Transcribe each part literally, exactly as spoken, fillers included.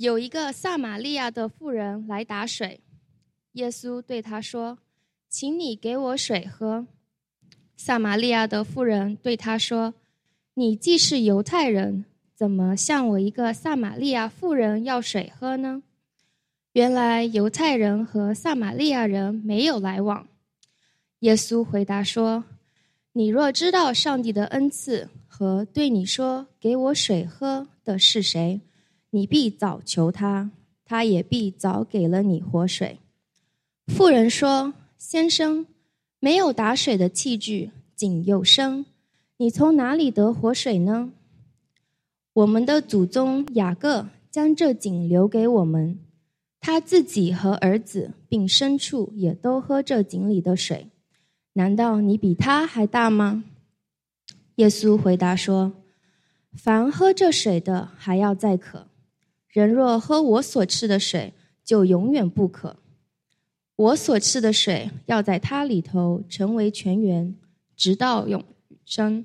有一个撒玛利亚的妇人来打水，耶稣对他说：请你给我水喝。撒玛利亚的妇人对他说：你既是犹太人，怎么向我一个撒玛利亚妇人要水喝呢？原来犹太人和撒玛利亚人没有来往。耶稣回答说：你若知道上帝的恩赐和对你说给我水喝的是谁，你必早求他，他也必早给了你活水。妇人说：先生，没有打水的器具，井又深，你从哪里得活水呢？我们的祖宗雅各将这井留给我们，他自己和儿子并牲畜也都喝这井里的水，难道你比他还大吗？耶稣回答说：凡喝这水的还要再渴，人若喝我所赐的水，就永远不渴。我所赐的水要在他里头成为泉源，直到永生。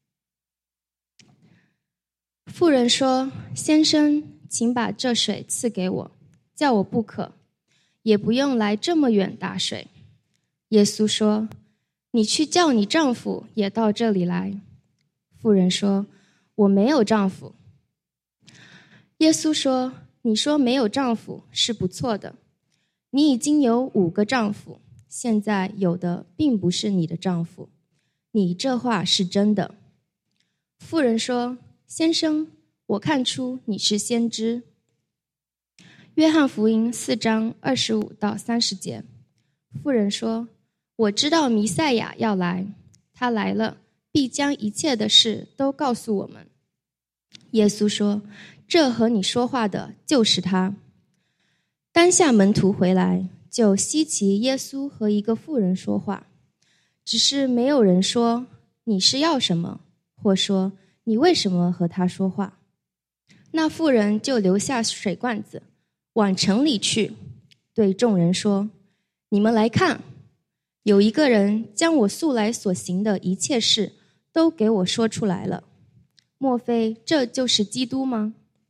妇人说：先生，请把这水赐给我，叫我不渴，也不用来这么远打水。耶稣说：你去叫你丈夫也到这里来。妇人说：我没有丈夫。耶稣说：你说没有丈夫是不错的，你已经有五个丈夫，现在有的并不是你的丈夫，你这话是真的。妇人说：先生，我看出你是先知。约翰福音四章二十五到三十节，妇人说：我知道弥赛亚要来，他来了，必将一切的事都告诉我们。耶稣说：这和你说话的就是他。当下门徒回来，就稀奇耶稣和一个妇人说话，只是没有人说你是要什么，或说你为什么和他说话。那妇人就留下水罐子，往城里去，对众人说：你们来看，有一个人将我素来所行的一切事都给我说出来了，莫非这就是基督吗？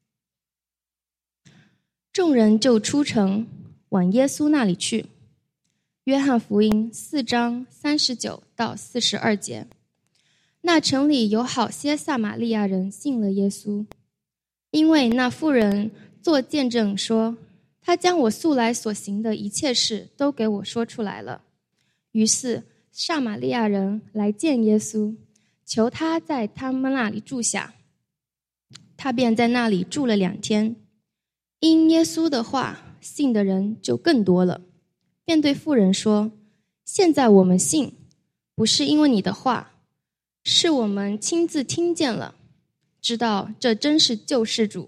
众人就出城往耶稣那里去。约翰福音四章三十九到四十二节，那城里有好些撒玛利亚人信了耶稣，因为那妇人作见证说，他将我素来所行的一切事都给我说出来了。于是撒玛利亚人来见耶稣，求他在他们那里住下，他便在那里住了两天。因耶稣的话，信的人就更多了，便对妇人说：现在我们信，不是因为你的话，是我们亲自听见了，知道这真是救世主。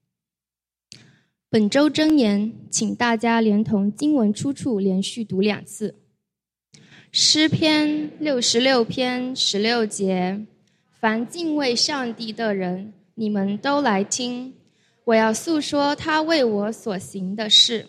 本周箴言，请大家连同经文出处连续读两次。诗篇六十六篇十六节，凡敬畏上帝的人，你们都来听，我要诉说他为我所行的事。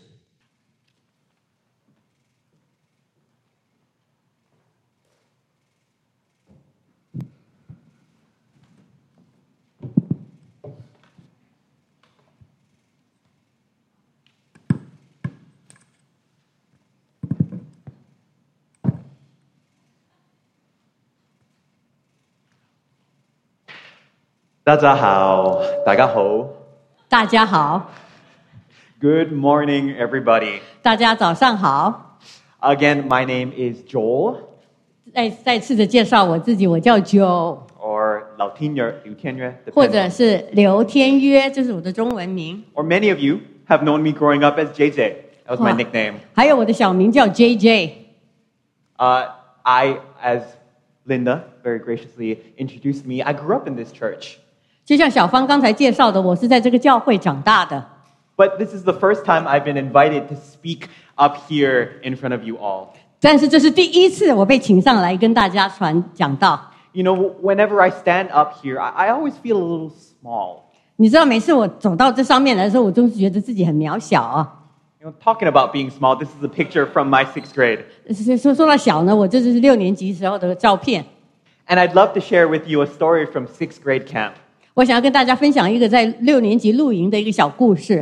大家好，大家好。 大家好。 Good morning, everybody. 大家早上好。 Again, my name is Joel. 再再次的介绍我自己，我叫 Joel， or 老天约，刘天约， 或者是刘天约，这是我的中文名。 Or many of you have known me growing up as J J. That was my nickname. 还有我的小名叫 J J。 Uh, I, as Linda very graciously introduced me, I grew up in this church. 就像小芳刚才介绍的，我是在这个教会长大的。 But this is the first time I've been invited to speak up here in front of you all. 但是这是第一次我被请上来跟大家传讲道。 You know, whenever I stand up here, I, I always feel a little small. 你知道，每次我走到这上面来的时候，我总是觉得自己很渺小啊。 You know, talking about being small, this is a picture from my sixth grade. 说说到小呢，我这就是六年级时候的照片。 And I'd love to share with you a story from sixth grade camp. 我想要跟大家分享一个在六年级露营的一个小故事。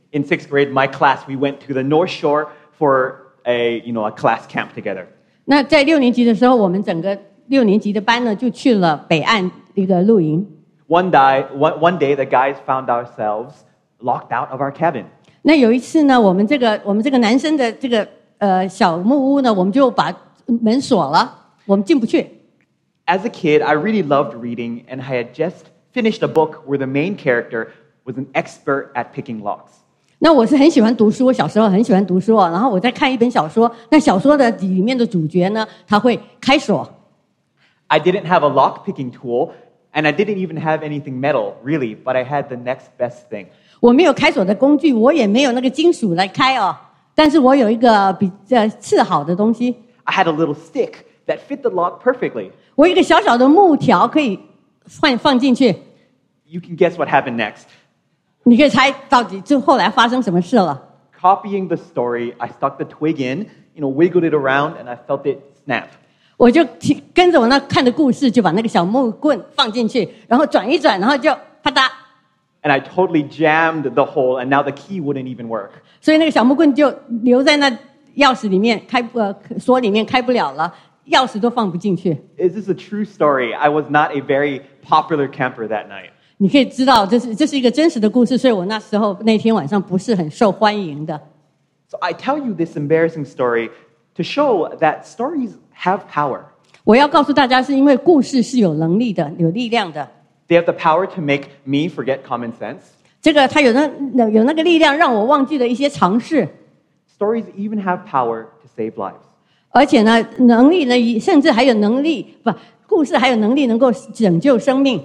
In sixth grade, my class, we went to the North Shore for a, you know, a class camp together. 那在六年级的时候，我们整个六年级的班呢，就去了北岸一个露营。 One day, one, one day, the guys found ourselves locked out of our cabin. 那有一次呢，我们这个我们这个男生的这个呃小木屋呢，我们就把门锁了，我们进不去。 As a kid, I really loved reading, and I had just finished a book where the main character was an expert at picking locks. 那我是很喜欢读书，我小时候很喜欢读书哦。然后我在看一本小说，那小说的里面的主角呢，他会开锁。 I didn't have a lock-picking tool, and I didn't even have anything metal, really, but I had the next best thing. 我没有开锁的工具，我也没有那个金属来开哦，但是我有一个比较次好的东西。 I had a little stick that fit the lock perfectly. 我有一个小小的木条可以放放进去。 You can guess what happened next. 你可以猜到底就后来发生什么事了。 Copying the story, I stuck the twig in, you know, wiggled it around, and I felt it snap. 我就跟着我那看的故事，就把那个小木棍放进去，然后转一转，然后就啪嗒。 And I totally jammed the hole, and now the key wouldn't even work. 所以那个小木棍就留在那钥匙里面，开呃锁里面开不了了，钥匙都放不进去。 Is this a true story? I was not a very popular camper that night. 你可以知道，这是这是一个真实的故事，所以我那时候那天晚上不是很受欢迎的。 So I tell you this embarrassing story to show that stories have power. 我要告诉大家，是因为故事是有能力的，有力量的。 They have the power to make me forget common sense. 这个它有那有那个力量，让我忘记了一些常识。 Stories even have power to save lives. 而且呢，能力呢，甚至还有能力，不，故事还有能力能够拯救生命。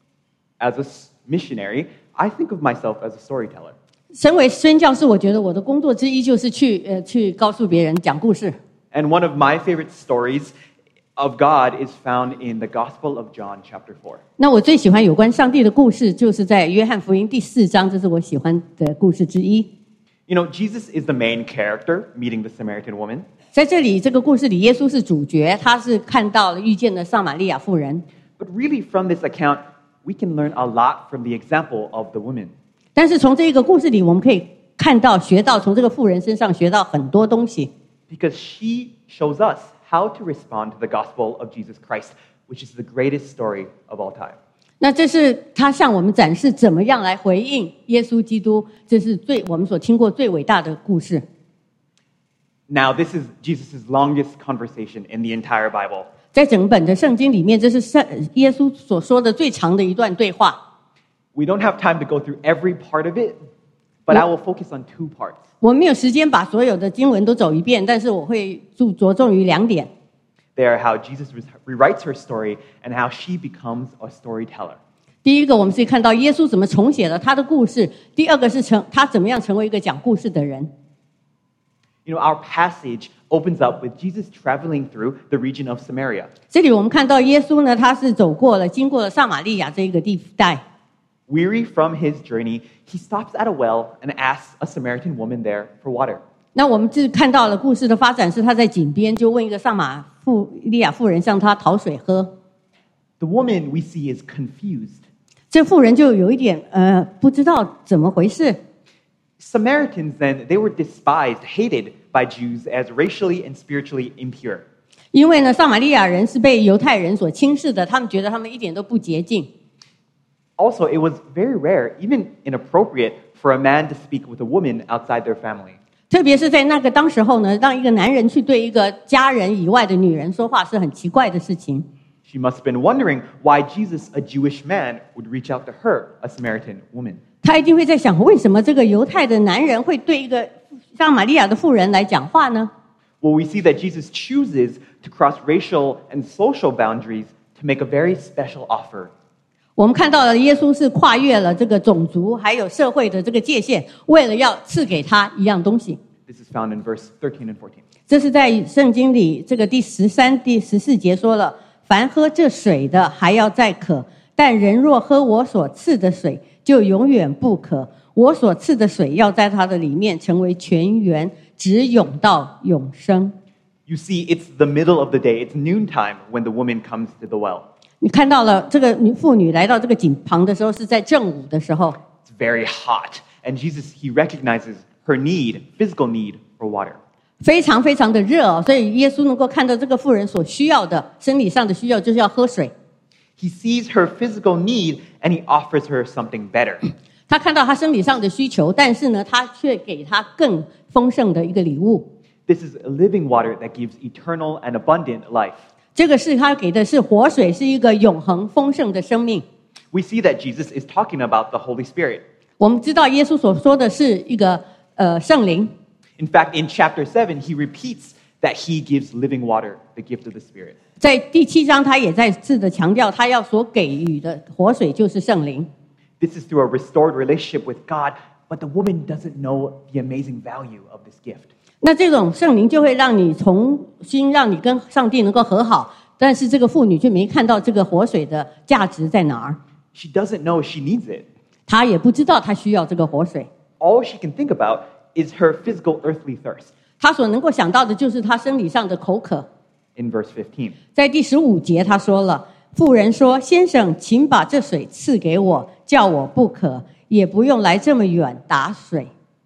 As a missionary, I think of myself as a storyteller. 身为宣教士，我觉得我的工作之一就是去呃去告诉别人讲故事。 And one of my favorite stories of God is found in the Gospel of John, chapter four. 那我最喜欢有关上帝的故事，就是在约翰福音第四章，这是我喜欢的故事之一。 You know, Jesus is the main character meeting the Samaritan woman. 在这里，这个故事里，耶稣是主角，他是看到了遇见了撒玛利亚妇人。 But really, from this account, we can learn a lot from the example of the woman. 但是从这个故事里，我们可以看到、学到，从这个妇人身上学到很多东西。 Because she shows us how to respond to the gospel of Jesus Christ, which is the greatest story of all time. 那这是他向我们展示怎么样来回应耶稣基督，这是最我们所听过最伟大的故事。 Now, this is Jesus' longest conversation in the entire Bible. 在整本的圣经里面，这是圣耶稣所说的最长的一段对话。 We don't have time to go through every part of it, but I will focus on two parts. 我们没有时间把所有的经文都走一遍，但是我会注着重于两点。 They are how Jesus rewrites her story and how she becomes a storyteller. 第一个，我们是看到耶稣怎么重写了他的故事；第二个是成他怎么样成为一个讲故事的人。 You know, our passage opens up with Jesus traveling through the region of Samaria. 这里我们看到耶稣呢，他是走过了，经过了撒玛利亚这一个地带。 Weary from his journey, he stops at a well and asks a Samaritan woman there for water. 那我们就看到了故事的发展是他在井边就问一个撒玛妇利亚妇人向他讨水喝。 The woman we see is confused. 这妇人就有一点呃不知道怎么回事。 Samaritans then, they were despised, hated by Jews as racially and spiritually impure. 因为呢，撒玛利亚人是被犹太人所轻视的，他们觉得他们一点都不洁净。 Also, it was very rare, even inappropriate, for a man to speak with a woman outside their family. 特别是在那个当时候呢，让一个男人去对一个家人以外的女人说话是很奇怪的事情。 She must have been wondering why Jesus, a Jewish man, would reach out to her, a Samaritan woman. 他一定会在想，为什么这个犹太的男人会对一个撒玛利亚的妇人来讲话呢？ Well, we see that Jesus chooses to cross racial and social boundaries to make a very special offer. 我们看到了耶稣是跨越了这个种族还有社会的这个界限，为了要赐给他一样东西。 This is found in verse thirteen and fourteen. 这是在圣经里这个第十三、第十四节说了：凡喝这水的还要再渴，但人若喝我所赐的水，就永远不渴。我所赐的水要在他的里面成为泉源，直涌到永生。 You see, it's the middle of the day. It's noontime when the woman comes to the well. 你看到了这个女妇女来到这个井旁的时候，是在正午的时候。 It's very hot, and Jesus, he recognizes her need, physical need for water. 非常非常的热哦，所以耶稣能够看到这个妇人所需要的生理上的需要，就是要喝水。 He sees her physical need and he offers her something better. 他看到她生理上的需求，但是呢，他却给她更丰盛的一个礼物。 This is a living water that gives eternal and abundant life. 这个是他给的是活水，是一个永恒丰盛的生命。 We see that Jesus is talking about the Holy Spirit. 我们知道耶稣所说的是一个呃圣灵。 In fact, in chapter seven, he repeats that he gives living water, the gift of the Spirit. 在第七章，他也再次的强调，他要所给予的活水就是圣灵。 This is through a restored relationship with God, but the woman doesn't know the amazing value of this gift. 那这种圣灵就会让你重新让你跟上帝能够和好，但是这个妇女却没看到这个活水的价值在哪儿。 She doesn't know she needs it. 她也不知道她需要这个活水。 All she can think about is her physical earthly thirst. 她所能够想到的就是她生理上的口渴。 In verse fifteen. 在第十五节，他说了，妇人说：“先生，请把这水赐给我，叫我不渴，也不用来这么远打水。”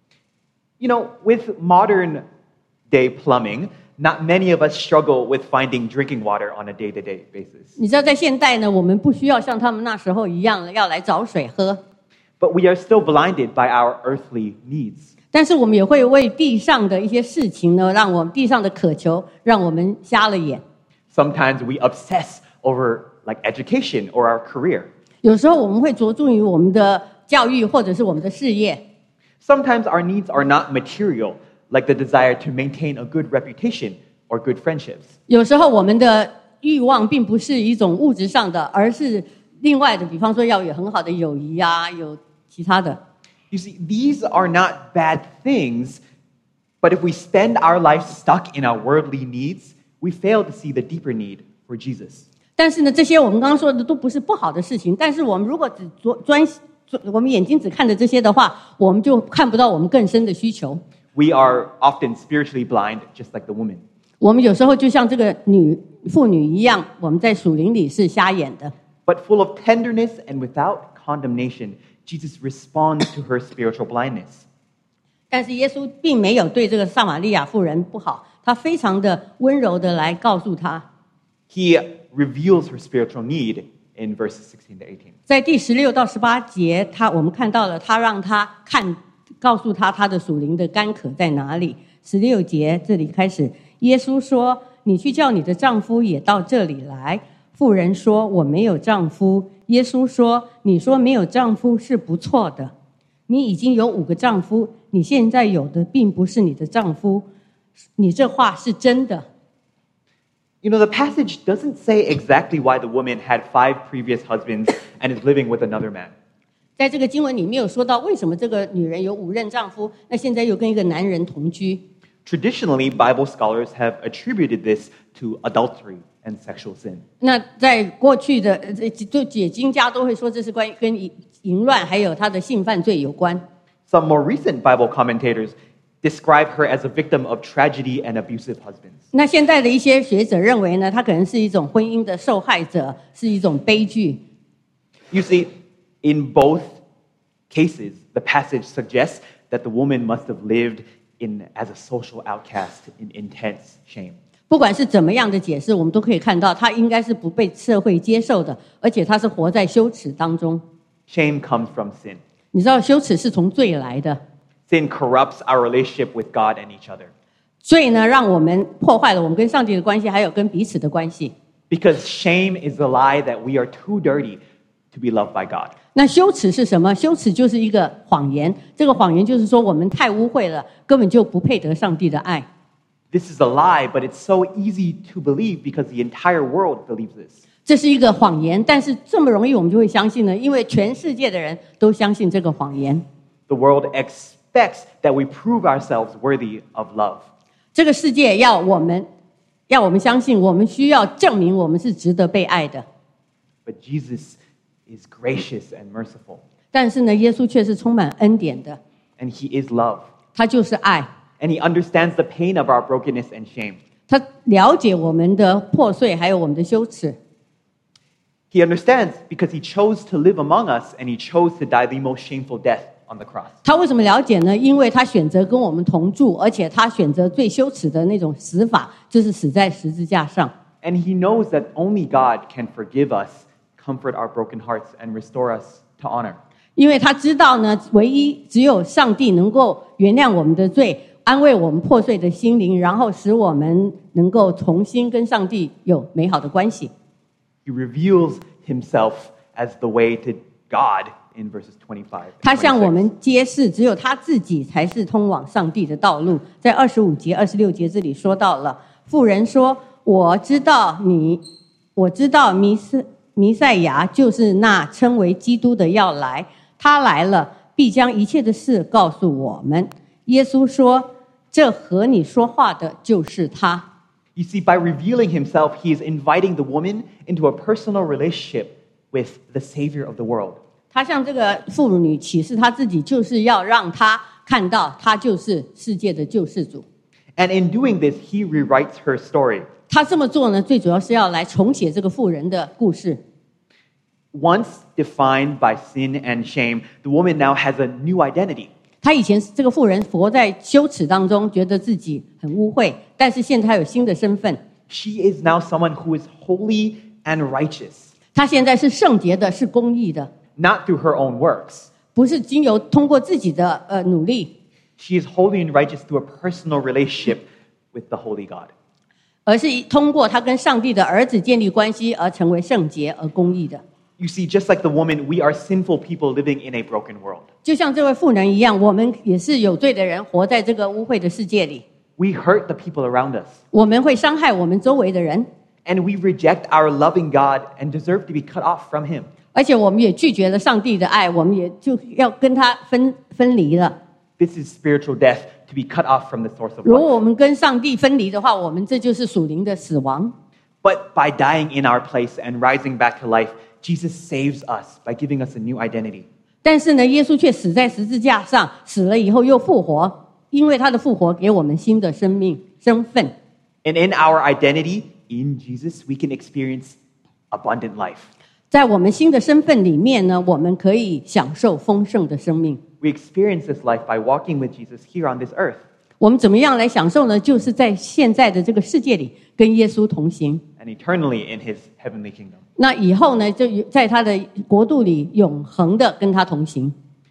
You know, with modern day plumbing, not many of us struggle with finding drinking water on a day-to-day basis. 你知道，在现代呢，我们不需要像他们那时候一样要来找水喝， But we are still blinded by our earthly needs. 但是我们也会为地上的一些事情呢，让我们地上的渴求，让我们瞎了眼。 Sometimes we obsess over like education or our career. 有时候我们会着重于我们的教育或者是我们的事业。 Sometimes our needs are not material, like the desire to maintain a good reputation or good friendships. 有时候我们的欲望并不是一种物质上的，而是另外的，比方说要有很好的友谊啊，有其他的。 You see, these are not bad things, but if we spend our life stuck in our worldly needs, we fail to see the deeper need for Jesus. 但是呢，这些我们刚刚说的都不是不好的事情。但是我们如果只专专，我们眼睛只看着这些的话，我们就看不到我们更深的需求。 We are often spiritually blind, just like the woman. 我们有时候就像这个女妇女一样，我们在属灵里是瞎眼的。 But full of tenderness and without condemnation, Jesus responds to her spiritual blindness. 但是耶稣并没有对这个撒玛利亚妇人不好，他非常的温柔的来告诉她。 He reveals her spiritual need in verses sixteen to eighteen. 在第十六到十八节，他我们看到了，他让他看，告诉他他的属灵的干渴在哪里。十六节这里开始，耶稣说：“你去叫你的丈夫也到这里来。”妇人说：“我没有丈夫。”耶稣说：“你说没有丈夫是不错的，你已经有五个丈夫，你现在有的并不是你的丈夫，你这话是真的。” You know, the passage doesn't say exactly why the woman had five previous husbands and is living with another man. 在这个经文里没有说到为什么这个女人有五任丈夫，那现在又跟一个男人同居。 Traditionally, Bible scholars have attributed this to adultery and sexual sin. 那在过去的呃就解经家都会说这是关于跟淫淫乱还有他的性犯罪有关。 Some more recent Bible commentators describe her as a victim of tragedy and abusive husbands. 那现在的一些学者认为呢，她可能是一种婚姻的受害者，是一种悲剧。 You see, in both cases, the passage suggests that the woman must have lived in as a social outcast in intense shame. 不管是怎么样的解释，我们都可以看到，她应该是不被社会接受的，而且她是活在羞耻当中。 Shame comes from sin. 你知道，羞耻是从罪来的。 Sin corrupts our relationship with God and each other. 罪呢，让我们破坏了我们跟上帝的关系，还有跟彼此的关系。 Because shame is the lie that we are too dirty to be loved by God. 那羞耻是什么？羞耻就是一个谎言。这个谎言就是说，我们太污秽了，根本就不配得上帝的爱。 This is a lie, but it's so easy to believe because the entire world believes this. 这是一个谎言，但是这么容易我们就会相信呢？因为全世界的人都相信这个谎言。 The world expects that we prove ourselves worthy of love. 这个世界要我们，要我们相信，我们需要证明我们是值得被爱的。 But Jesus is gracious and merciful. 但是呢，耶稣却是充满恩典的， And he is love. 他就是爱， And he understands the pain of our brokenness and shame. 他了解我们的破碎，还有我们的羞耻。 He understands because he chose to live among us and he chose to die the most shameful death on the cross. 他为什么了解呢？因为他选择跟我们同住，而且他选择最羞耻的那种死法，就是死在十字架上。 And he knows that only God can forgive us, comfort our broken hearts, and restore us to honor. 因为他知道呢，唯一只有上帝能够原谅我们的罪，安慰我们破碎的心灵，然后使我们能够重新跟上帝有美好的关系。 He reveals himself as the way to God in verses twenty-five. 他向我们揭示，只有他自己才是通往上帝的道路。在二十五节、二十六节这里说到了，妇人说：“我知道你，我知道弥斯弥赛亚就是那称为基督的要来。他来了，必将一切的事告诉我们。”耶稣说：“这和你说话的就是他。” You see, by revealing himself, he is inviting the woman into a personal relationship with the Savior of the world. 他向这个妇女启示他自己，就是要让他看到他就是世界的救世主。 And in doing this, he rewrites her story. 他这么做呢，最主要是要来重写这个妇人的故事。 Once defined by sin and shame, the woman now has a new identity. 他以前这个妇人活在羞耻当中，觉得自己很污秽，但是现在他有新的身份。 She is now someone who is holy and righteous, 他现在是圣洁的，是公义的， not through her own works. 不是经由通过自己的呃努力， She is holy and righteous through a personal relationship with the holy God. 而是通过他跟上帝的儿子建立关系而成为圣洁而公义的。 You see, just like the woman, we are sinful people living in a broken world. 就像这位妇人一样，我们也是有罪的人，活在这个污秽的世界里。 We hurt the people around us, 我们会伤害我们周围的人， and we reject our loving God and deserve to be cut off from him. 而且我们也拒绝了上帝的爱，我们也就要跟他分分离了。 This is spiritual death, to be cut off from the source of 如果我 life. 们跟上帝分离的话，我们这就是属灵的死亡。 But by dying in our place and rising back to life, Jesus saves us by giving us a new identity. 但是呢，耶稣却死在十字架上，死了以后又复活，因为他的复活给我们新的生命身份。 And in our identity in Jesus, we can experience abundant life. 在我们新的身份里面呢，我们可以享受丰盛的生命。 We experience this life by walking with Jesus here on this earth 我们怎么样来享受呢？就是在现在的这个世界里跟耶稣同行。 and eternally in his heavenly kingdom. 那以后呢，就在他的国度里永恒的跟他同行。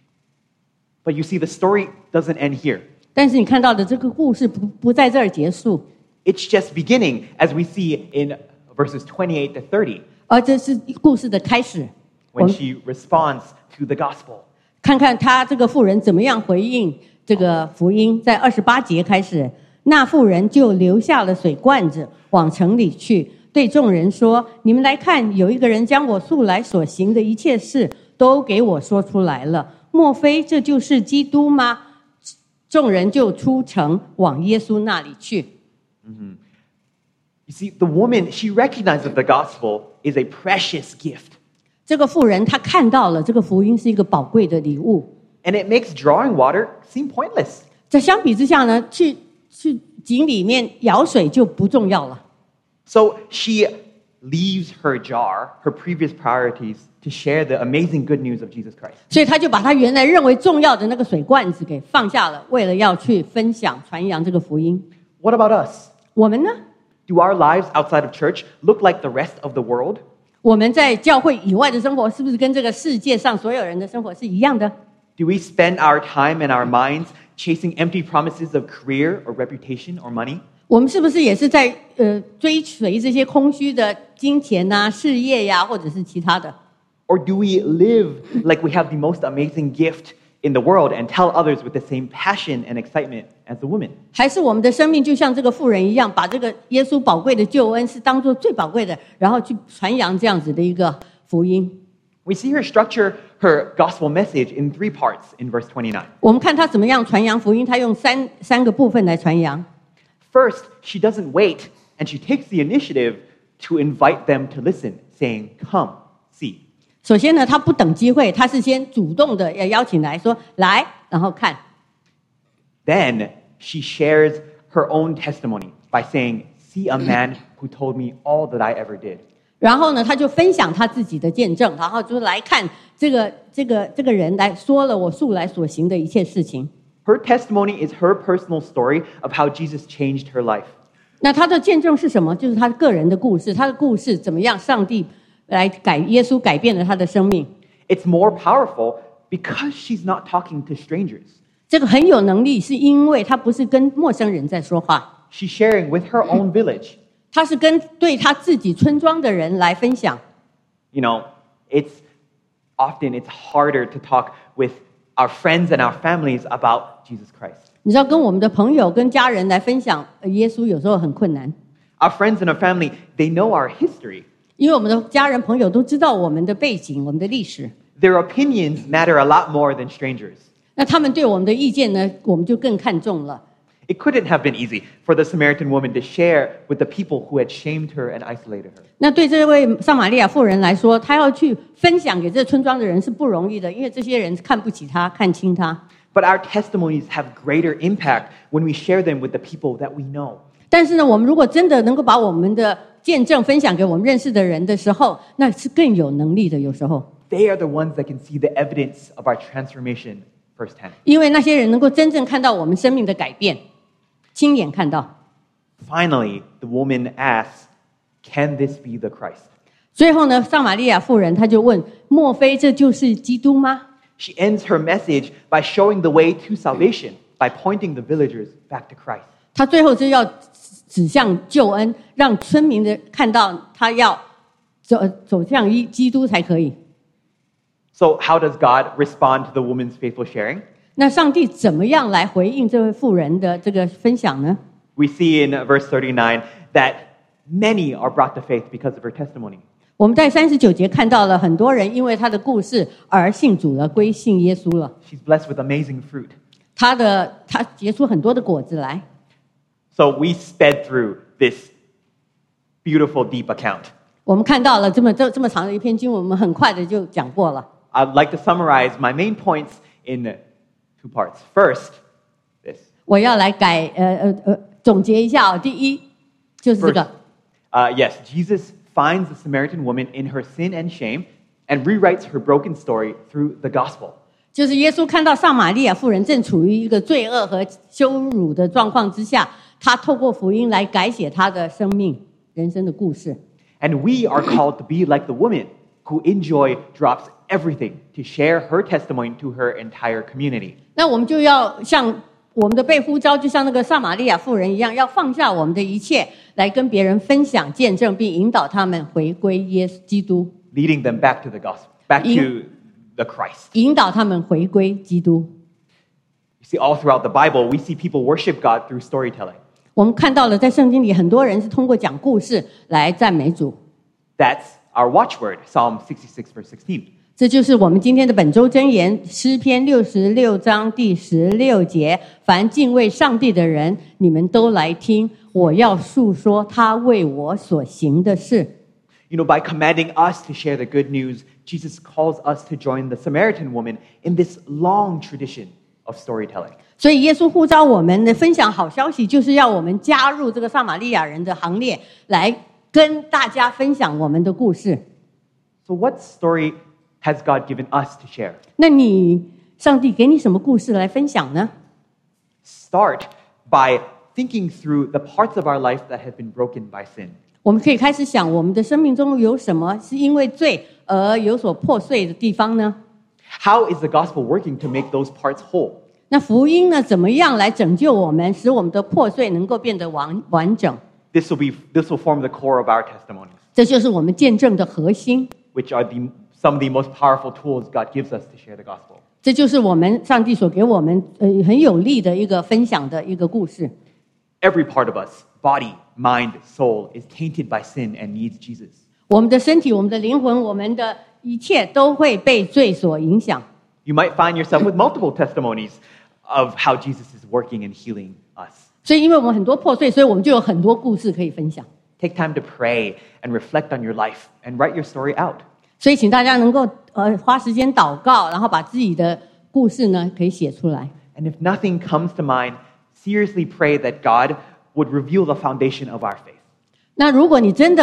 But you see, the story doesn't end here. 但是你看到的这个故事不不在这儿结束， It's just beginning, as we see in verses twenty-eight to thirty, 而这是故事的开始。我 when 们 she responds to the gospel. 看看他这个妇人怎么样回应这个福音。在二十八节开始，那妇人就留下了水罐子，往城里去，对众人说：“你们来看，有一个人将我素来所行的一切事都给我说出来了。莫非这就是基督吗？”众人就出城往耶稣那里去。 You see, the woman, she recognized that the gospel is a precious gift. 这个妇人她看到了这个福音是一个宝贵的礼物， And it makes drawing water seem pointless. 在相比之下呢，去去井里面舀水就不重要了。 So she leaves her jar, her previous priorities, to share the amazing good news of Jesus Christ. 所以他就把他原来认为重要的那个水罐子给放下了，为了要去分享传扬这个福音。 What about us? 我们呢？ Do our lives outside of church look like the rest of the world? 我们在教会以外的生活，是不是跟这个世界上所有人的生活是一样的？ Do we spend our time and our minds chasing empty promises of career or reputation or money? 我们是不是也是在呃追随这些空虚的金钱呐、事业呀，或者是其他的？ Or do we live like we have the most amazing gift in the world and tell others with the same passion and excitement as the woman? 还是我们的生命就像这个妇人一样，把这个耶稣宝贵的救恩是当做最宝贵的，然后去传扬这样子的一个福音？ We see her structure her gospel message in three parts in verse twenty-nine. 我们看他怎么样传扬福音，他用三三个部分来传扬。 First, she doesn't wait, and she takes the initiative to invite them to listen, saying, "Come, see." 首先呢，他不等机会，他是先主动的要邀请来说来，然后看。 Then she shares her own testimony by saying, "See a man who told me all that I ever did." 然后呢，他就分享他自己的见证，然后就来看这个这个这个人来说了我素来所行的一切事情。 Her testimony is her personal story of how Jesus changed her life. 那他的见证是什么？就是他个人的故事，他的故事怎么样？上帝来改耶稣改变了他的生命。 It's more powerful because she's not talking to strangers. 这个很有能力，是因为他不是跟陌生人在说话， She's sharing with her own village. 他是跟对他自己村庄的人来分享。 You know, it's often it's harder to talk with our friends and our families about Jesus Christ. 你知道，跟我们的朋友、跟家人来分享耶稣，有时候很困难， Our friends and our family, they know our history. 因为我们的家人朋友都知道我们的背景、我们的历史。 Their opinions matter a lot more than strangers. 那他们对我们的意见呢，我们就更看重了。 It couldn't have been easy for the Samaritan woman to share with the people who had shamed her and isolated her. 那对这位撒玛利亚妇人来说，她要去分享给这村庄的人是不容易的，因为这些人看不起她、看轻她。 But our testimonies have greater impact when we share them with the people that we know. 但是呢，我们如果真的能够把我们的见证分享给我们认识的人的时候，那是更有能力的。有时候， They are the ones that can see the evidence of our transformation firsthand. 因为那些人能够真正看到我们生命的改变，亲眼看到。 Finally, the woman asks, "Can this be the Christ?" 最后呢，撒玛利亚妇人她就问：莫非这就是基督吗？ She ends her message by showing the way to salvation, by pointing the villagers back to Christ. 她最后是要指向救恩，让村民的看到她要走走向一基督才可以。 So how does God respond to the woman's faithful sharing? 那上帝怎么样来回应这位妇人的这个分享呢？ We see in verse thirty-nine that many are brought to faith because of her testimony. 我们在三十九节看到了很多人因为他的故事而信主了，归信耶稣了。 She's blessed with amazing fruit. 他的他结出很多的果子来。 So we sped through this beautiful, deep account. 我们看到了这么这这么长的一篇经文，我们很快的就讲过了。 I'd like to summarize my main points in two parts. First, this. 我要来改呃呃呃总结一下哦。第一就是这 First, 个， uh, yes, Jesus finds the Samaritan woman in her sin and shame and rewrites her broken story through the gospel. 就是耶稣看到撒玛利亚妇人正处于一个罪恶和羞辱的状况之下，他透过福音来改写他的生命、人生的故事。 And we are called to be like the woman who in joy drops everything to share her testimony to her entire community. 那我们就要像我们的被呼召，就像那个撒玛利亚妇人一样，要放下我们的一切，来跟别人分享见证，并引导他们回归耶稣基督， Leading them back to the gospel, back In- to the Christ. 引导他们回归基督。 You see, all throughout the Bible, we see people worship God through storytelling. 我们看到了，在圣经里，很多人是通过讲故事来赞美主。 That's our watchword, Psalm sixty-six, verse sixteen. 这就是我们今天的本周箴言，诗篇六十六章第十六节：凡敬畏上帝的人，你们都来听，我要述说他为我所行的事。 You know, by commanding us to share the good news, Jesus calls us to join the Samaritan woman in this long tradition of storytelling. 所以耶稣呼召我们的分享好消息，就是要我们加入这个撒玛利亚人的行列，来跟大家分享我们的故事。 So what story has God given us to share? 那你，上帝给你什么故事来分享呢？ Start by thinking through the parts of our life that have been broken by sin. 我们可以开始想，我们的生命中有什么是因为罪而有所破碎的地方呢？ How is the gospel working to make those parts whole? 那福音呢，怎么样来拯救我们，使我们的破碎能够变得完完整？ This will be this will form the core of our testimonies, 这就是我们见证的核心， which are the, some of the most powerful tools God gives us to share the gospel. 这就是我们上帝所给我们呃很有力的一个分享的一个故事。 Every part of us, body, mind, soul, is tainted by sin and needs Jesus. 我们的身体、我们的灵魂、我们的一切都会被罪所影响。 You might find yourself with multiple testimonies of how Jesus is working and healing us. 所以，因为我们很多破碎，所以我们就有很多故事可以分享。 Take time to pray and reflect on your life and write your story out. 所以，请大家能够呃花时间祷告，然后把自己的故事呢可以写出来。 And if nothing comes to mind, seriously pray that God would reveal the foundation of our faith. 那如果你真的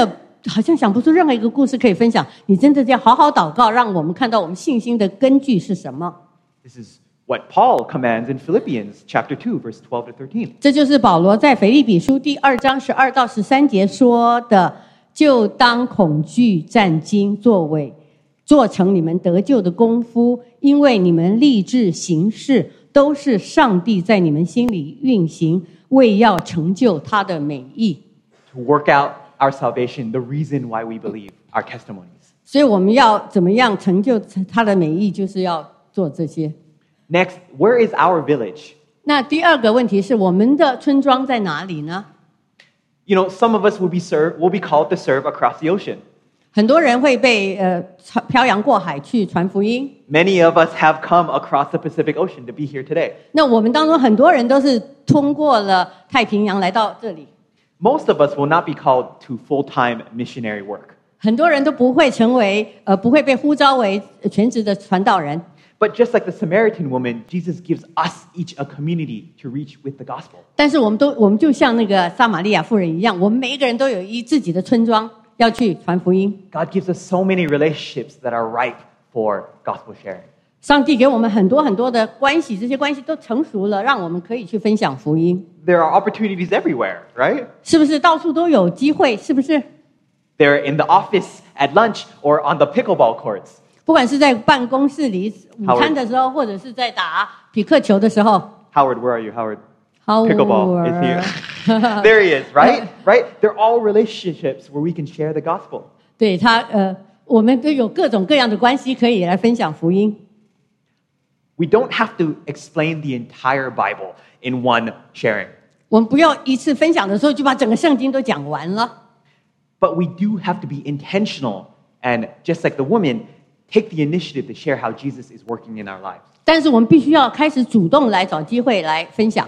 好像想不出任何一个故事可以分享。你真的要好好祷告，让我们看到我们信心的根据是什么。 This is what Paul commands in Philippians chapter two, verse twelve to thirteen. 这就是保罗在腓立比书第二章十二到十三节说的：就当恐惧战惊作为，做成你们得救的功夫，因为你们立志行事，都是上帝在你们心里运行，为要成就他的美意。 To work out our salvation, the reason why we believe, our testimonies. 所以我们要怎么样成就他的美意，就是要做这些。 Next, where is our village? 那第二个问题是，我们的村庄在哪里呢？ You know, some of us will be served, will be called to serve across the ocean. 很多人会被呃漂洋过海去传福音。 Many of us have come across the Pacific Ocean to be here today. 那我们当中很多人都是通过了太平洋来到这里。 Most of us will not be called to full-time missionary work. 很多人都不会成为呃不会被呼召为全职的传道人。 But just like the Samaritan woman, Jesus gives us each a community to reach with the gospel. 但是我们都我们就像那个撒玛利亚妇人一样，我们每一个人都有一自己的村庄要去传福音。 God gives us so many relationships that are ripe for gospel sharing. 上帝给我们很多很多的关系，这些关系都成熟了，让我们可以去分享福音。 There are opportunities everywhere, right? 是不是到处都有机会？是不是？ They're in the office, at lunch, or on the pickleball courts. 不管是在办公室里午餐的时候，或者是在打匹克球的时候。 Howard, where are you, Howard? Howard. Pickleball is here. There he is, right? Right? They're all relationships where we can share the gospel. 对他，呃，我们都有各种各样的关系可以来分享福音。 We don't have to explain the entire Bible in one sharing. 我们不要一次分享的时候就把整个圣经都讲完了。 But we do have to be intentional and, just like the woman, take the initiative to share how Jesus is working in our lives. 但是我们必须要开始主动来找机会来分享。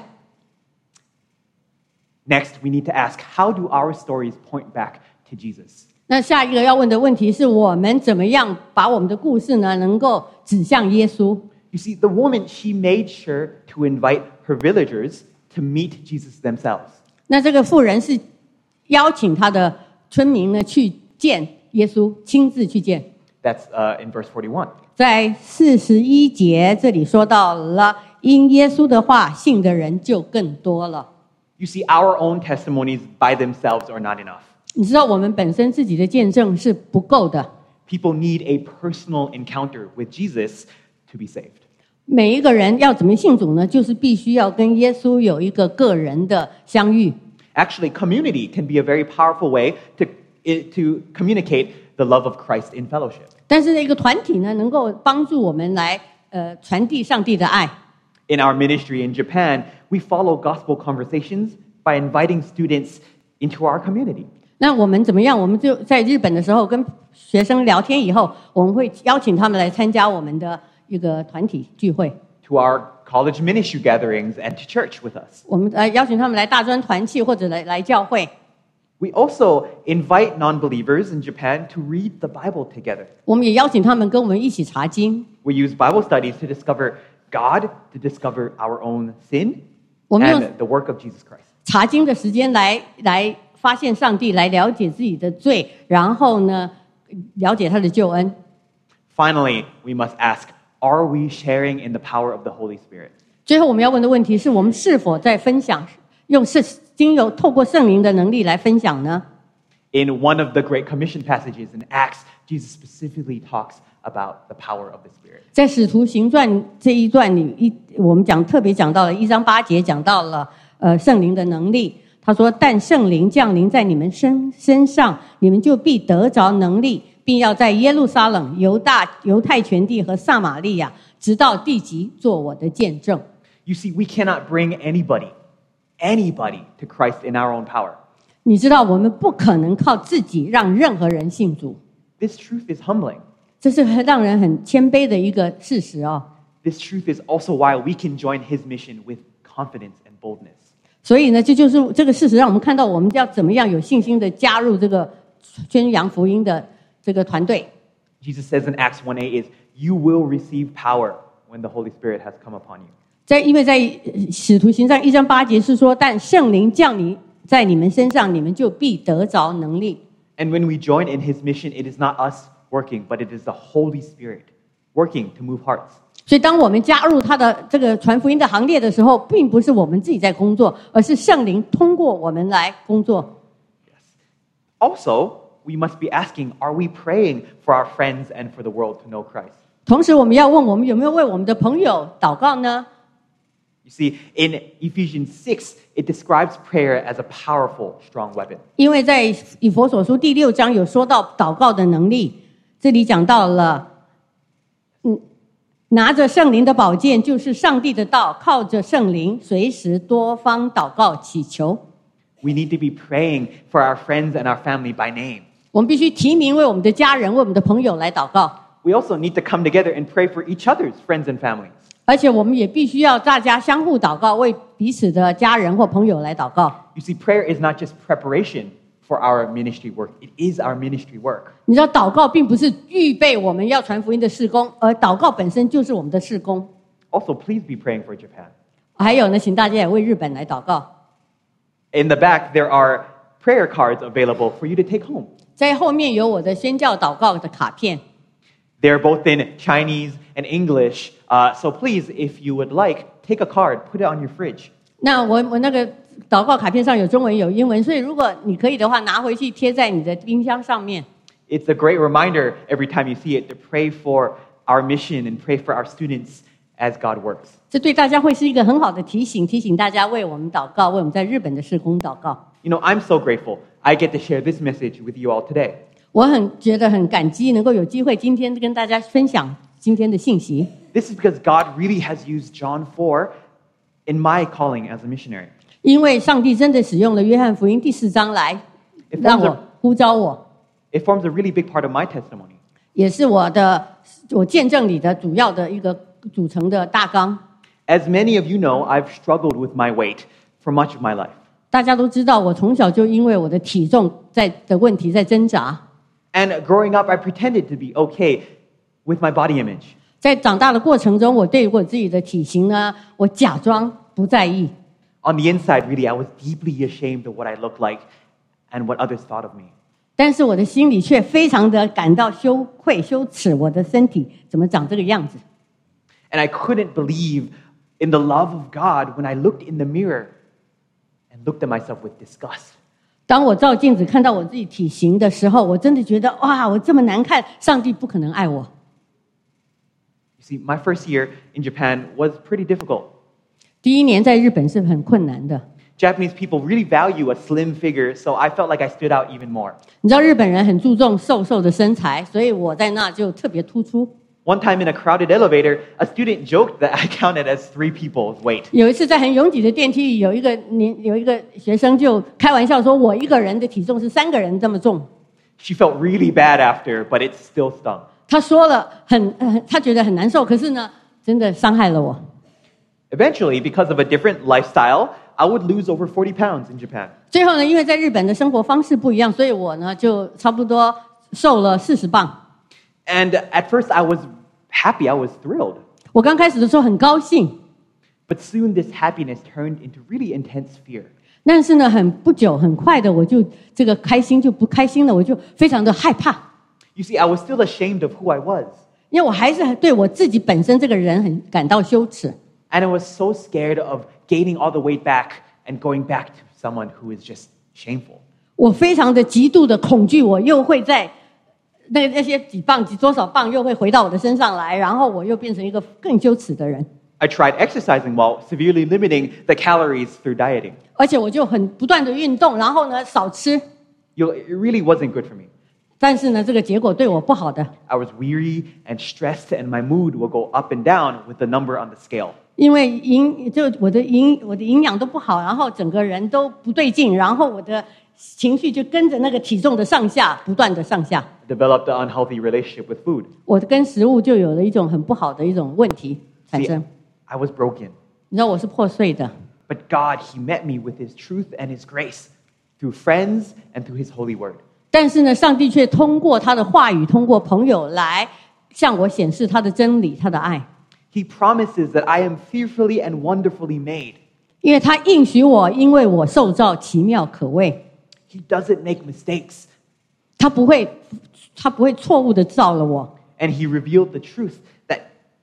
Next, we need to ask, how do our stories point back to Jesus? 那下一个要问的问题是我们怎么样把我们的故事呢能够指向耶稣。 You see, the woman, she made sure to invite her villagers to meet Jesus themselves. 那这个妇人是邀请他的村民呢去见耶稣，亲自去见。 That's uh, in verse forty-one. 在四十一节这里说到了，因耶稣的话信的人就更多了。 You see, our own testimonies by themselves are not enough. 你知道我们本身自己的见证是不够的。 People need a personal encounter with Jesus to be saved. 每一个人要怎么信主呢？就是必须要跟耶稣有一个个人的相遇。 Actually, community can be a very powerful way to, to communicate the love of Christ in fellowship. 但是一个团体呢，能够帮助我们来呃传递上帝的爱。 In our ministry in Japan, we follow gospel conversations by inviting students into our community. 那我们怎么样？我们就在日本的时候跟学生聊天以后，我们会邀请他们来参加我们的一个团体聚会。 To our college ministry gatherings and to church with us. 我们来邀请他们来大专团契或者来来教会。 We also invite non-believers in Japan to read the Bible together. 我们也邀请他们跟我们一起查经。 We use Bible studies to discover God, to discover our own sin, 我们用 and the work of Jesus Christ. 查经的时间来来发现上帝，来了解自己的罪，然后呢，了解他的救恩。 Finally, we must ask, are we sharing in the power of the Holy Spirit? 最后我们要问的问题是我们是否在分享，用圣经由透过圣灵的能力来分享呢？ In one of the Great Commission passages in Acts, Jesus specifically talks about the power of the Spirit. 在使徒行传这一段里，一我们讲特别讲到了一章八节，讲到了呃圣灵的能力。他说：“但圣灵降临在你们身身上，你们就必得着能力，并要在耶路撒冷、犹大、犹太全地和撒玛利亚，直到地极，做我的见证。” You see, we cannot bring anybody, anybody to Christ in our own power. 你知道，我们不可能靠自己让任何人信主， This truth is humbling. 这是让人很谦卑的一个事实哦。 This truth is also why we can join his mission with confidence and boldness. 所以呢，这就是这个事实，让我们看到我们要怎么样有信心的加入这个宣扬福音的这个团队。 Jesus says in Acts one eight is, you will receive power when the Holy Spirit has come upon you. 在因为在使徒行传一章八节是说，但圣灵降临在你们身上，你们就必得着能力。 And when we join in his mission, it is not us working, but it is the Holy Spirit working to move hearts. 所以，当我们加入他的这个传福音的行列的时候，并不是我们自己在工作，而是圣灵通过我们来工作。 Yes. Also, we must be asking, are we praying for our friends and for the world to know Christ? 同时，我们要问我们有没有为我们的朋友祷告呢？ You see, in Ephesians six, it describes prayer as a powerful, strong weapon. 因为在以弗所书第六章有说到祷告的能力，这里讲到了，嗯，拿着圣灵的宝剑，就是上帝的道，靠着圣灵，随时多方祷告祈求。 We need to be praying for our friends and our family by name. 我们必须提名为我们的家人、为我们的朋友来祷告， We also need to come together and pray for each other's friends and families. 而且我们也必须要大家相互祷告，为彼此的家人或朋友来祷告。 You see, prayer is not just preparation for our ministry work. It is our ministry work. 你知道，祷告并不是预备我们要传福音的事工，而祷告本身就是我们的事工。 Also, please be praying for Japan. 还有呢，请大家也为日本来祷告。 In the back, there are prayer cards available for you to take home. 在后面有我的宣教祷告的卡片， They're both in Chinese and English. Uh, so please, if you would like, take a card, put it on your fridge. 那我我那个祷告卡片上有中文有英文，所以如果你可以的话，拿回去贴在你的冰箱上面。 It's a great reminder every time you see it to pray for our mission and pray for our students as God works. 这对大家会是一个很好的提醒，提醒大家为我们祷告，为我们在日本的事工祷告。 You know, I'm so grateful I get to share this message with you all today. 我很觉得很感激，能够有机会今天跟大家分享今天的信息。 This is because God really has used John four in my calling as a missionary. 因为上帝真的使用了约翰福音第四章来 It 让 forms 我 a, 呼召我， it forms a really big part of my testimony. 也是我的我见证里的主要的一个组成的大纲。 As many of you know, I've struggled with my weight for much of my life. 大家都知道，我从小就因为我的体重在的问题在挣扎。 And growing up, I pretended to be okay with my body image. 在长大的过程中，我对我自己的体型呢，我假装不在意。 On the inside, really, I was deeply ashamed of what I looked like and what others thought of me. 但是我的心里却非常的感到羞愧、羞耻，我的身体怎么长这个样子？ And I couldn't believe in the love of God when I looked in the mirror and looked at myself with disgust. 当我照镜子看到我自己体型的时候，我真的觉得哇，我这么难看，上帝不可能爱我。 You see, my first year in Japan was pretty difficult. 第一年在日本是很困难的。 Japanese people really value a slim figure, so I felt like I stood out even more. 你知道日本人很注重瘦瘦的身材，所以我在那就特别突出。 One time in a crowded elevator, a student joked that I counted as three people's weight. 有一次在很拥挤的电梯里，有一个年有一个学生就开玩笑说，我一个人的体重是三个人这么重。 She felt really bad after, but it still stung. 他说了很，呃，他觉得很难受，可是呢，真的伤害了我。 Eventually, because of a different lifestyle, I would lose over forty pounds in Japan. 最后呢，因为在日本的生活方式不一样，所以我呢就差不多瘦了四十磅。 And at first, I was happy, I was thrilled. 我刚开始的时候很高兴， But soon, this happiness turned into really intense fear. 但是呢，很不久很快的，我就这个开心就不开心了，我就非常的害怕， You see, I was still ashamed of who I was. 因为我还是对我自己本身这个人很感到羞耻。 And I was so scared of gaining all the weight back and going back to someone who is just shameful. 我非常的极度的恐惧，我又会在那那些几磅几多少磅又会回到我的身上来，然后我又变成一个更羞耻的人。 I tried exercising while severely limiting the calories through dieting. 而且我就很不断的运动，然后呢少吃， You know, it really wasn't good for me. 但是呢这个结果对我不好的， I was weary and stressed, and my mood will go up and down with the number on the scale. 因为营就我的营我的营养都不好，然后整个人都不对劲，然后我的情绪就跟着那个体重的上下不断的上下， I developed an unhealthy relationship with food. 我跟食物就有了一种很不好的一种问题产 See, 生。 I was broken. 你知道我是破碎的， But God, He met me with His truth and His grace through friends and through His holy word. 但是呢，上帝却通过他的话语，通过朋友来向我显示他的真理，他的爱。 He promises that I am fearfully and wonderfully made. 因为他应许我，因为我受造奇妙可畏。 He doesn't make mistakes. 他不会，他不会错误的造了我。 And he revealed the truth that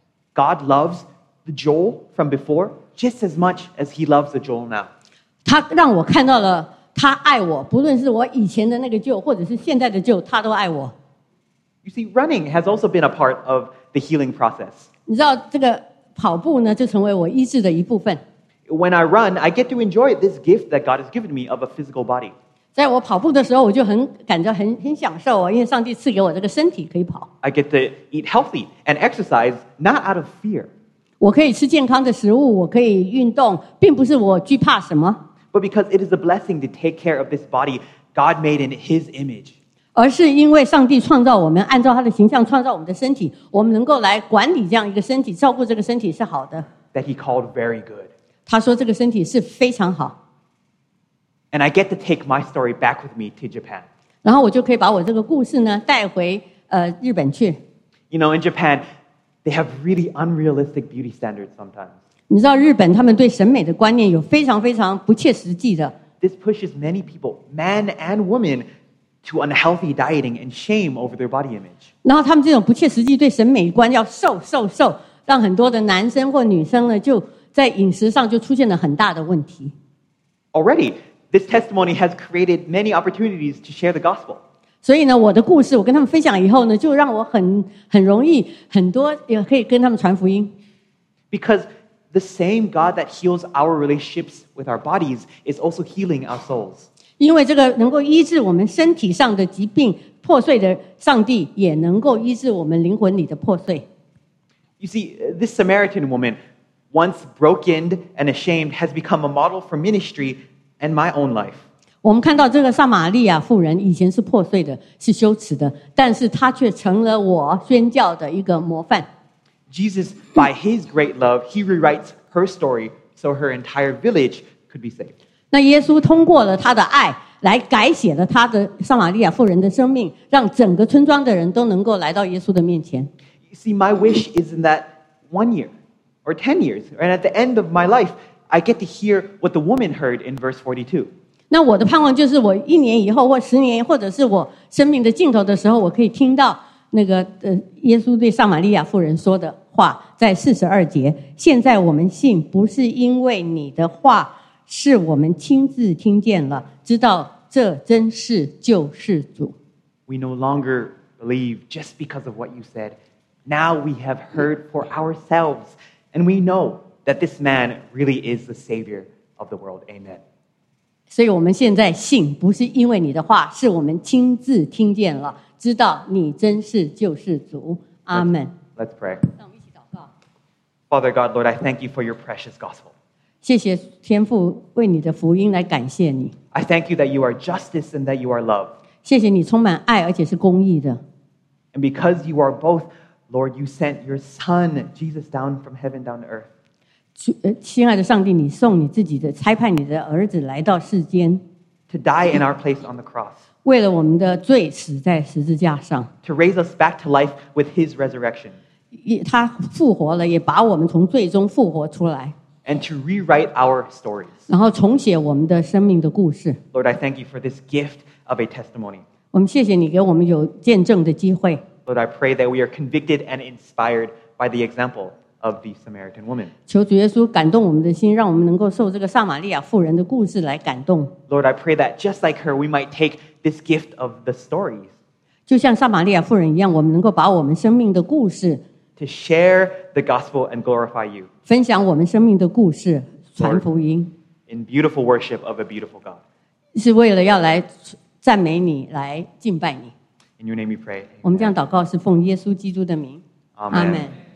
God loves the Joel from before just as much as he loves the Joel now. 他让我看到了他爱我，不论是我以前的那个旧，或者是现在的旧，他都爱我。 You see, running has also been a part of the healing process. 你知道这个跑步呢，就成为我医治的一部分。 When I run, I get to enjoy this gift that God has given me of a physical body. 在我跑步的时候，我就很感觉很很享受哦，因为上帝赐给我这个身体可以跑。 I get to eat healthy and exercise not out of fear, 我可以吃健康的食物，我可以运动，并不是我惧怕什么， but because it is a blessing to take care of this body God made in His image. 而是因为上帝创造我们，按照他的形象创造我们的身体，我们能够来管理这样一个身体，照顾这个身体是好的。 That He called very good. 他说这个身体是非常好， And I get to take my story back with me to Japan. 然后我就可以把我这个故事呢带回呃日本去。 You know, in Japan, they have really unrealistic beauty standards sometimes. 你知道日本他们对审美的观念有非常非常不切实际的， This pushes many people, men and women, to unhealthy dieting and shame over their body image. 然后他们这种不切实际对审美观要瘦瘦瘦，让很多的男生或女生呢就在饮食上就出现了很大的问题。 Already, this testimony has created many opportunities to share the gospel. 所以呢，我的故事我跟他们分享以后呢，就让我很很容易很多也可以跟他们传福音。 Because the same God that heals our relationships with our bodies is also healing our souls. 因为这个能够医治我们身体上的疾病破碎的上帝，也能够医治我们灵魂里的破碎。 You see, this Samaritan woman, once broken and ashamed, has become a model for ministry and my own life. 我们看到这个撒玛利亚妇人以前是破碎的，是羞耻的，但是她却成了我宣教的一个模范。 Jesus, by His great love, He rewrites her story so her entire village could be saved. 那耶稣通过了他的爱来改写了他的撒玛利亚妇人的生命，让整个村庄的人都能够来到耶稣的面前。 You see, my wish is in that one year or ten years, and at the end of my life, I get to hear what the woman heard in verse forty-two. 那我的盼望就是我一年以后或十年，或者是我生命的尽头的时候，我可以听到那个呃耶稣对撒玛利亚妇人说的话，在四十二节。现在我们信，不是因为你的话，是我们亲自听见了，知道这真是救世主。 We no longer believe just because of what you said. Now we have heard for ourselves, and we know that this man really is the Savior of the world. Amen. 所以我们现在信，不是因为你的话，是我们亲自听见了，知道你真是救世主。阿门。 Let's pray. 让我们一起祷告。 Father God, Lord, I thank you for your precious gospel. 谢谢天父为你的福音来感谢你， I thank you that you are justice and that you are love. 谢谢你充满爱，而且是公义的。 And because you are both, Lord, you sent your Son, Jesus, down from heaven down to earth. 主呃，亲爱的上帝，你送你自己的差派你的儿子来到世间， To die in our place on the cross. 为了我们的罪死在十字架上， To raise us back to life with his resurrection. 也他复活了，也把我们从罪中复活出来， And to rewrite our stories. 然后重写我们的生命的故事。 Lord, I thank you for this gift of a testimony. 我们谢谢你给我们有见证的机会。 Lord, I pray that we are convicted and inspired by the example of the Samaritan woman. 求主耶稣感动我们的心，让我们能够受这个撒玛利亚妇人的故事来感动。 Lord, I pray that just like her, we might take this gift of the stories 就像撒玛利亚妇人一样，我们能够把我们生命的故事 to share the gospel and glorify you 分享，我们生命的故事，传福音， in beautiful worship of a beautiful God. 是为了要来赞美你，来敬拜你。 In your name we pray. 我们这样祷告是奉耶稣基督的名， Amen. 阿们。